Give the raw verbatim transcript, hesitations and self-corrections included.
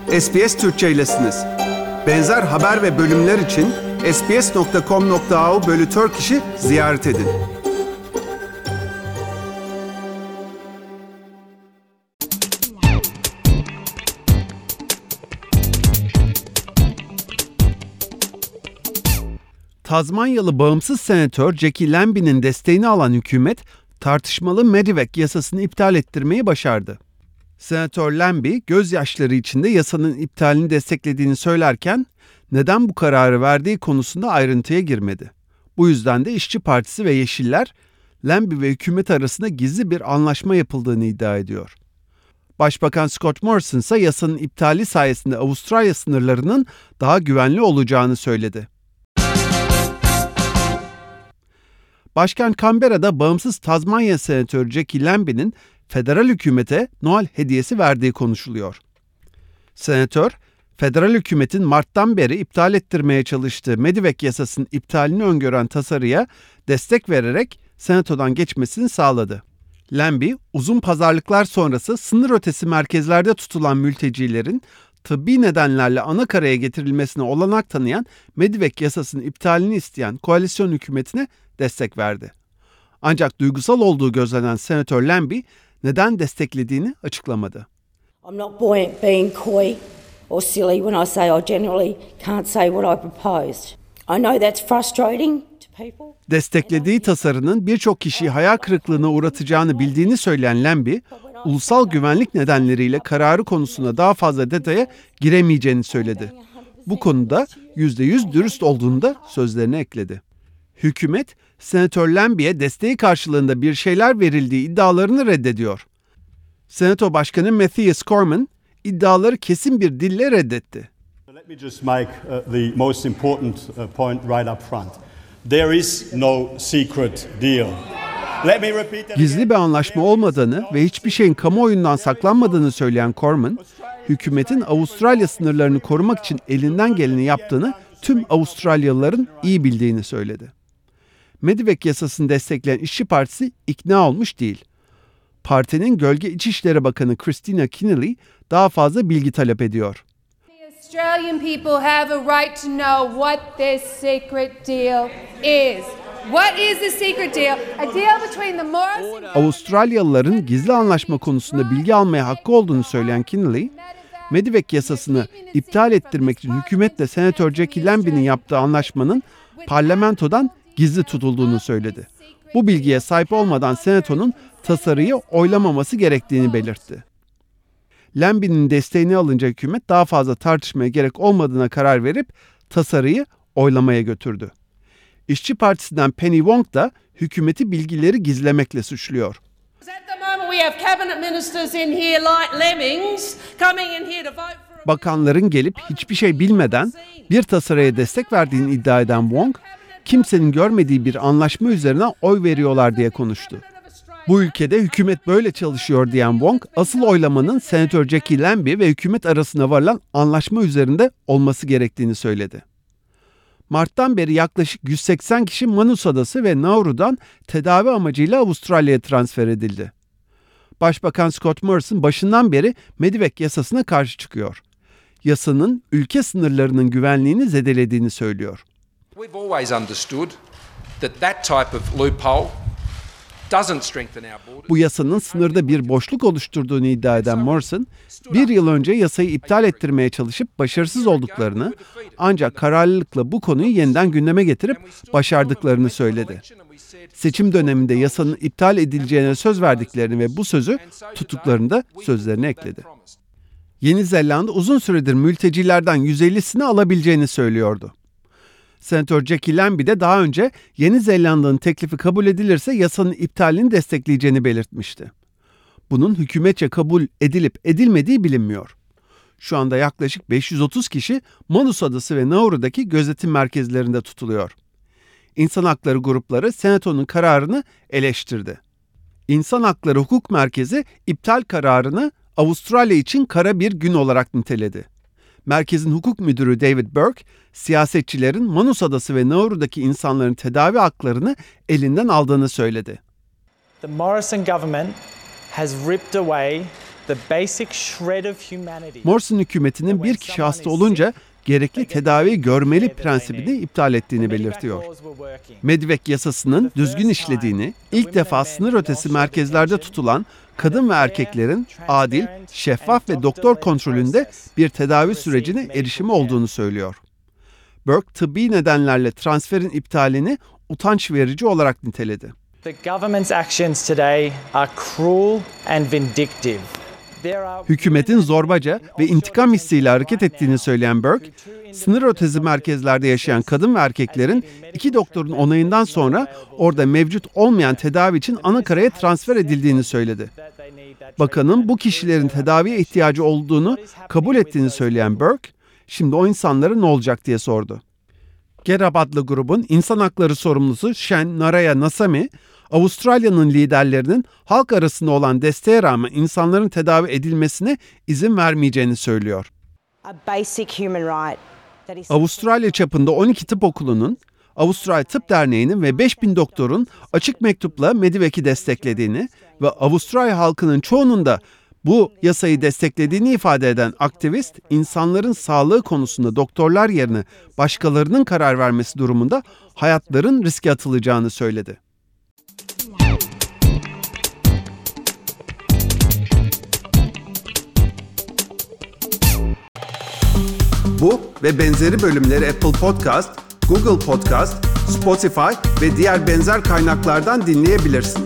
S B S Türkçe'ylesiniz. Benzer haber ve bölümler için sbs nokta com nokta a u bölü Turkish'i ziyaret edin. Tazmanyalı bağımsız senatör Jackie Lambie'nin desteğini alan hükümet, tartışmalı Medevac yasasını iptal ettirmeyi başardı. Senatör Lambie, gözyaşları içinde yasanın iptalini desteklediğini söylerken, neden bu kararı verdiği konusunda ayrıntıya girmedi. Bu yüzden de İşçi Partisi ve Yeşiller, Lambie ve hükümet arasında gizli bir anlaşma yapıldığını iddia ediyor. Başbakan Scott Morrison ise yasanın iptali sayesinde Avustralya sınırlarının daha güvenli olacağını söyledi. Başkent Canberra'da bağımsız Tazmanya Senatörü Jackie Lambie'nin federal hükümete Noel hediyesi verdiği konuşuluyor. Senatör, federal hükümetin Mart'tan beri iptal ettirmeye çalıştığı Medevac yasasının iptalini öngören tasarıya destek vererek senatodan geçmesini sağladı. Lambie, uzun pazarlıklar sonrası sınır ötesi merkezlerde tutulan mültecilerin tıbbi nedenlerle ana karaya getirilmesine olanak tanıyan Medevac yasasının iptalini isteyen koalisyon hükümetine destek verdi. Ancak duygusal olduğu gözlenen Senatör Lambie neden desteklediğini açıklamadı. I'm not being coy or silly when I say I generally can't say what I proposed. I know that's frustrating to people. Desteklediği tasarının birçok kişiyi hayal kırıklığına uğratacağını bildiğini söyleyen Lambie, ulusal güvenlik nedenleriyle kararı konusunda daha fazla detaya giremeyeceğini söyledi. Bu konuda yüzde yüz dürüst olduğunu da sözlerine ekledi. Hükümet, Senatör Lambie'ye desteği karşılığında bir şeyler verildiği iddialarını reddediyor. Senato Başkanı Matthias Cormann, iddiaları kesin bir dille reddetti. Let me just make uh, the most important uh, point right up front. There is no secret deal. Let me repeat that. Gizli bir anlaşma olmadığını ve hiçbir şeyin kamuoyundan saklanmadığını söyleyen Cormann, hükümetin Avustralya sınırlarını korumak için elinden geleni yaptığını tüm Avustralyalıların iyi bildiğini söyledi. Medevac yasasını destekleyen İşçi Partisi ikna olmuş değil. Partinin Gölge İçişleri Bakanı Christina Keneally daha fazla bilgi talep ediyor. The Australian people have a right to know what this secret deal is. What is the secret deal? A deal between the Morrison... Avustralyalıların gizli anlaşma konusunda bilgi almaya hakkı olduğunu söyleyen Keneally, Medevac yasasını iptal ettirmek için hükümetle Senatör Jackie Lambie'nin yaptığı anlaşmanın parlamentodan gizli tutulduğunu söyledi. Bu bilgiye sahip olmadan Senato'nun tasarıyı oylamaması gerektiğini belirtti. Lambie'nin desteğini alınca hükümet daha fazla tartışmaya gerek olmadığına karar verip tasarıyı oylamaya götürdü. İşçi Partisi'nden Penny Wong da hükümeti bilgileri gizlemekle suçluyor. Bakanların gelip hiçbir şey bilmeden bir tasarıya destek verdiğini iddia eden Wong, kimsenin görmediği bir anlaşma üzerine oy veriyorlar diye konuştu. Bu ülkede hükümet böyle çalışıyor diyen Wong, asıl oylamanın Senatör Jackie Lambie ve hükümet arasında varılan anlaşma üzerinde olması gerektiğini söyledi. Mart'tan beri yaklaşık yüz seksen kişi Manus Adası ve Nauru'dan tedavi amacıyla Avustralya'ya transfer edildi. Başbakan Scott Morrison başından beri Medevac yasasına karşı çıkıyor. Yasanın ülke sınırlarının güvenliğini zedelediğini söylüyor. We've always understood that that type of loophole doesn't strengthen our borders. Bu yasanın sınırda bir boşluk oluşturduğunu iddia eden Morrison, bir yıl önce yasayı iptal ettirmeye çalışıp başarısız olduklarını, ancak kararlılıkla bu konuyu yeniden gündeme getirip başardıklarını söyledi. Seçim döneminde yasanın iptal edileceğine söz verdiklerini ve bu sözü tuttuklarını da sözlerine ekledi. Yeni Zelanda uzun süredir mültecilerden yüz ellisini alabileceğini söylüyordu. Senatör Jackie Lambie de daha önce Yeni Zelanda'nın teklifi kabul edilirse yasanın iptalini destekleyeceğini belirtmişti. Bunun hükümetçe kabul edilip edilmediği bilinmiyor. Şu anda yaklaşık beş yüz otuz kişi Manus Adası ve Nauru'daki gözetim merkezlerinde tutuluyor. İnsan hakları grupları Senato'nun kararını eleştirdi. İnsan Hakları Hukuk Merkezi iptal kararını Avustralya için kara bir gün olarak niteledi. Merkezin hukuk müdürü David Burke, siyasetçilerin Manus Adası ve Nauru'daki insanların tedavi haklarını elinden aldığını söyledi. The Morrison government has ripped away Morrison hükümetinin bir kişi hasta olunca gerekli tedavi görmeli prensibini iptal ettiğini belirtiyor. Medivek yasasının düzgün işlediğini, ilk defa sınır ötesi merkezlerde tutulan kadın ve erkeklerin adil, şeffaf ve doktor kontrolünde bir tedavi sürecine erişimi olduğunu söylüyor. Burke, tıbbi nedenlerle transferin iptalini utanç verici olarak niteledi. Hükümetin zorbaca ve intikam hissiyle hareket ettiğini söyleyen Burke, sınır ötesi merkezlerde yaşayan kadın ve erkeklerin iki doktorun onayından sonra orada mevcut olmayan tedavi için anakaraya transfer edildiğini söyledi. Bakanın bu kişilerin tedaviye ihtiyacı olduğunu kabul ettiğini söyleyen Burke, şimdi o insanlara ne olacak diye sordu. Gerab adlı grubun insan hakları sorumlusu Shen Narayanasamy, Avustralya'nın liderlerinin halk arasında olan desteğe rağmen insanların tedavi edilmesine izin vermeyeceğini söylüyor. Avustralya çapında on iki tıp okulunun, Avustralya Tıp Derneği'nin ve beş bin doktorun açık mektupla Medivek'i desteklediğini ve Avustralya halkının çoğunun da bu yasayı desteklediğini ifade eden aktivist, insanların sağlığı konusunda doktorlar yerine başkalarının karar vermesi durumunda hayatların riske atılacağını söyledi. Bu ve benzeri bölümleri Apple Podcast, Google Podcast, Spotify ve diğer benzer kaynaklardan dinleyebilirsin.